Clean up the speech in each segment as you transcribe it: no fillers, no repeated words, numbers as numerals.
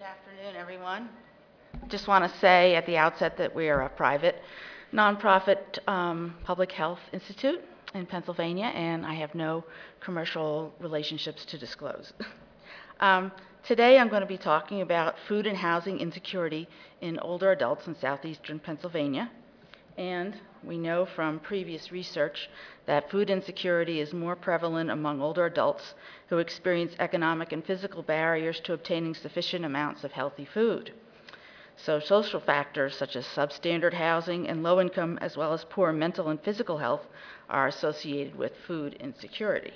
Afternoon, everyone. Just want to say at the outset that we are a private, nonprofit public health institute in Pennsylvania, and I have no commercial relationships to disclose. Today, I'm going to be talking about food and housing insecurity in older adults in southeastern Pennsylvania. And we know from previous research that food insecurity is more prevalent among older adults who experience economic and physical barriers to obtaining sufficient amounts of healthy food. So social factors such as substandard housing and low income, as well as poor mental and physical health, are associated with food insecurity.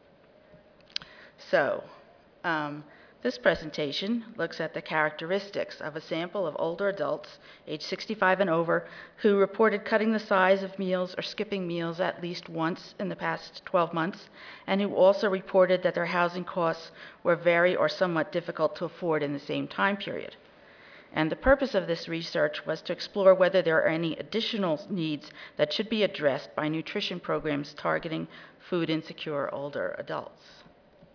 So, this presentation looks at the characteristics of a sample of older adults, age 65 and over, who reported cutting the size of meals or skipping meals at least once in the past 12 months, and who also reported that their housing costs were very or somewhat difficult to afford in the same time period. And the purpose of this research was to explore whether there are any additional needs that should be addressed by nutrition programs targeting food insecure older adults.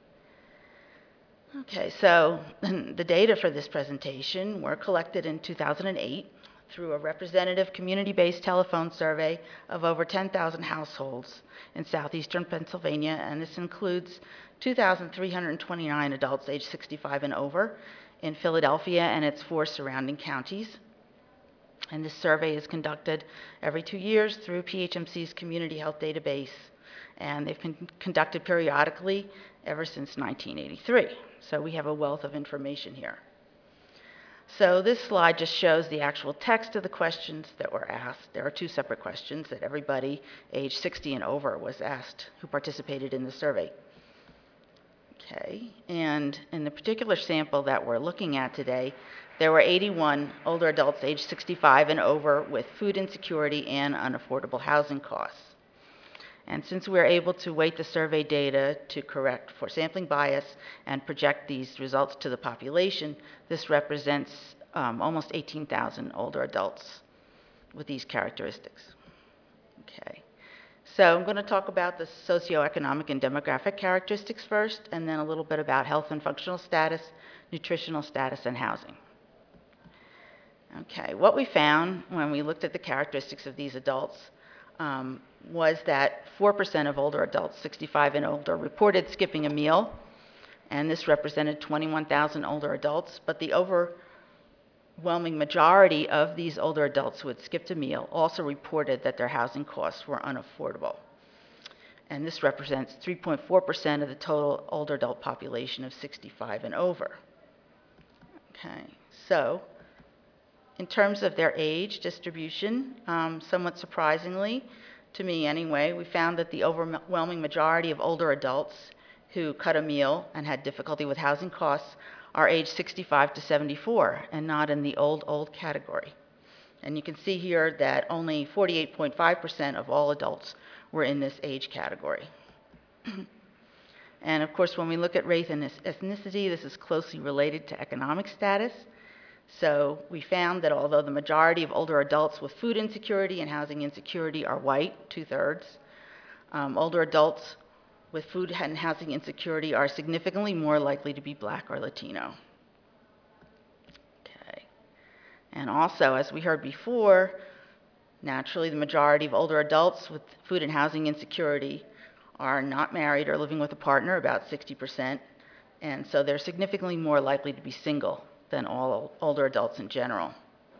Okay, so the data for this presentation were collected in 2008 through a representative community-based telephone survey of over 10,000 households in southeastern Pennsylvania, and this includes 2,329 adults aged 65 and over in Philadelphia and its 4 surrounding counties. And this survey is conducted every 2 years through PHMC's community health database, and they've been conducted periodically ever since 1983. So we have a wealth of information here. So this slide just shows the actual text of the questions that were asked. There are 2 separate questions that everybody age 60 and over was asked who participated in the survey. Okay, and in the particular sample that we're looking at today, there were 81 older adults age 65 and over with food insecurity and unaffordable housing costs. And since we're able to weight the survey data to correct for sampling bias and project these results to the population, this represents almost 18,000 older adults with these characteristics. Okay, so I'm going to talk about the socioeconomic and demographic characteristics first, and then a little bit about health and functional status, nutritional status, and housing. Okay, what we found when we looked at the characteristics of these adults was that 4% of older adults 65 and older reported skipping a meal, and this represented 21,000 older adults, but the overwhelming majority of these older adults who had skipped a meal also reported that their housing costs were unaffordable. And this represents 3.4% of the total older adult population of 65 and over. Okay, so in terms of their age distribution, somewhat surprisingly, to me anyway, we found that the overwhelming majority of older adults who cut a meal and had difficulty with housing costs are aged 65 to 74 and not in the old category. And you can see here that only 48.5% of all adults were in this age category. And of course, when we look at race and ethnicity, this is closely related to economic status. So we found that although the majority of older adults with food insecurity and housing insecurity are white, 2/3, older adults with food and housing insecurity are significantly more likely to be Black or Latino. Okay. And also, as we heard before, naturally the majority of older adults with food and housing insecurity are not married or living with a partner, about 60%, and so they're significantly more likely to be single than all older adults in general.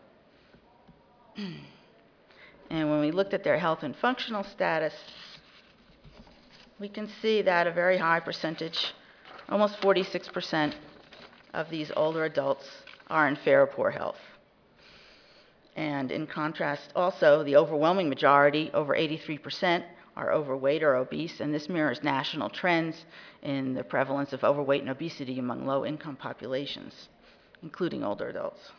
And when we looked at their health and functional status, we can see that a very high percentage, almost 46% of these older adults are in fair or poor health. And in contrast, also, the overwhelming majority, over 83%, are overweight or obese, and this mirrors national trends in the prevalence of overweight and obesity among low-income populations, including older adults.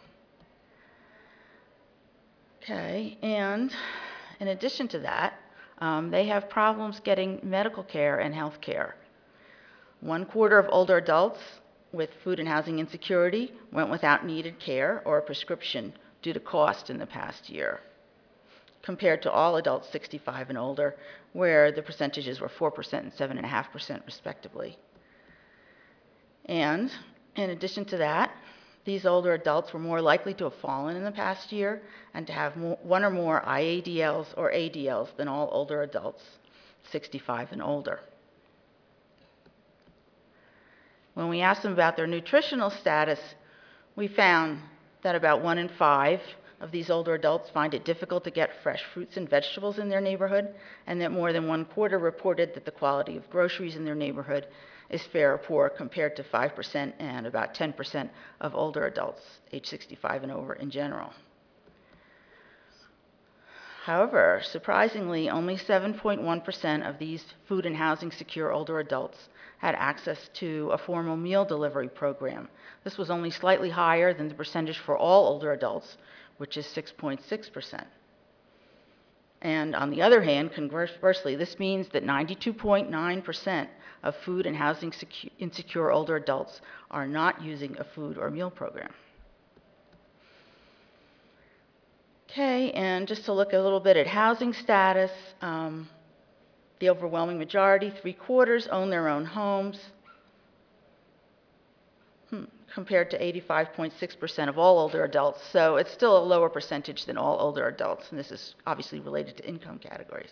Okay, and in addition to that, they have problems getting medical care and health care. 1/4 of older adults with food and housing insecurity went without needed care or a prescription due to cost in the past year, compared to all adults 65 and older, where the percentages were 4% and 7.5% respectively. And in addition to that, these older adults were more likely to have fallen in the past year and to have one or more IADLs or ADLs than all older adults, 65 and older. When we asked them about their nutritional status, we found that about 1 in 5 of these older adults find it difficult to get fresh fruits and vegetables in their neighborhood, and that more than 1/4 reported that the quality of groceries in their neighborhood is fair or poor, compared to 5% and about 10% of older adults, age 65 and over in general. However, surprisingly, only 7.1% of these food and housing secure older adults had access to a formal meal delivery program. This was only slightly higher than the percentage for all older adults, which is 6.6%. And on the other hand, conversely, this means that 92.9% of food and housing insecure older adults are not using a food or meal program. Okay, and just to look a little bit at housing status, the overwhelming majority, 3/4, own their own homes, compared to 85.6% of all older adults. So it's still a lower percentage than all older adults, and this is obviously related to income categories.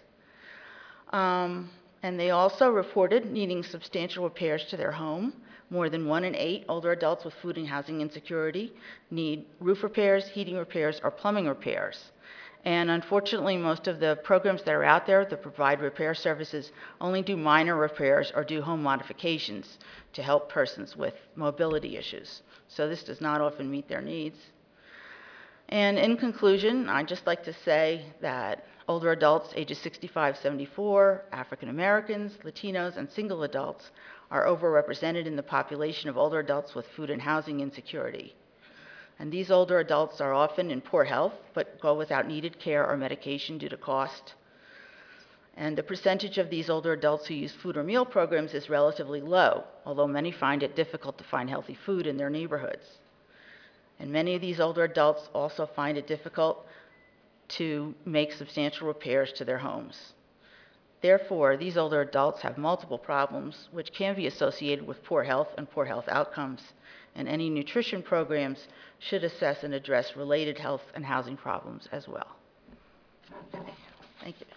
And they also reported needing substantial repairs to their home. More than 1 in 8 older adults with food and housing insecurity need roof repairs, heating repairs, or plumbing repairs. And unfortunately, most of the programs that are out there that provide repair services only do minor repairs or do home modifications to help persons with mobility issues. So this does not often meet their needs. And in conclusion, I'd just like to say that older adults ages 65-74, African Americans, Latinos, and single adults are overrepresented in the population of older adults with food and housing insecurity. And these older adults are often in poor health, but go without needed care or medication due to cost. And the percentage of these older adults who use food or meal programs is relatively low, although many find it difficult to find healthy food in their neighborhoods. And many of these older adults also find it difficult to make substantial repairs to their homes. Therefore, these older adults have multiple problems which can be associated with poor health and poor health outcomes, and any nutrition programs should assess and address related health and housing problems as well. Okay. Thank you.